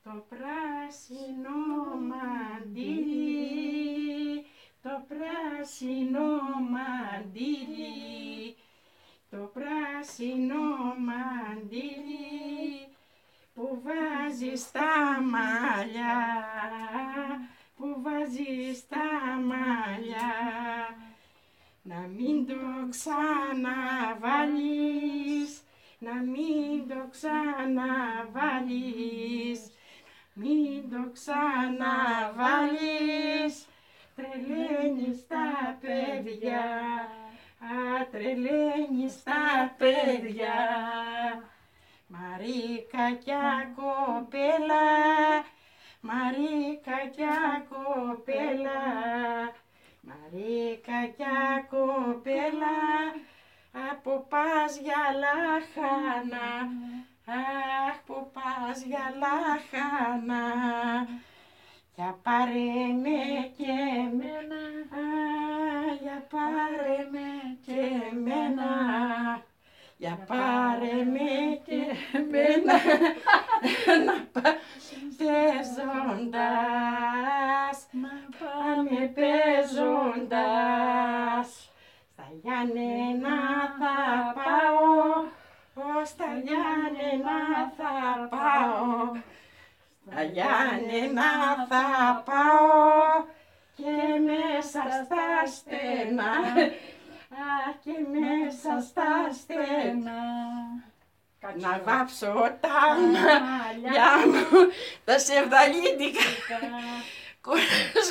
Το πράσινο μαντίλι, το πράσινο μαντίλι, το πράσινο μαντίλι που βάζει στα μαλλιά, που βάζει στα μαλλιά. Να μην το ξαναβάλεις, να μην το ξαναβάλεις, μην το ξαναβάλεις, τρελαίνεις τα παιδιά, τρελαίνεις τα παιδιά. Μαρίκακια κοπέλα, μαρίκακια κοπέλα, μαρίκακια κοπέλα, από πας για λάχανα, αχ που πας για λάχανα. Για πάρε με και εμένα, για πάρε με και εμένα, για πάρε με και εμένα, να παίζοντας, να πάμε παίζοντας. Στα Γιάννενα θα πάω, στα Γιάννενα θα πάω, στα Γιάννενα θα πάω και μέσα στα στενά, και μέσα στα στενά. Να βάψω τα μαλλιά μου, τα σεβδαλίτικα.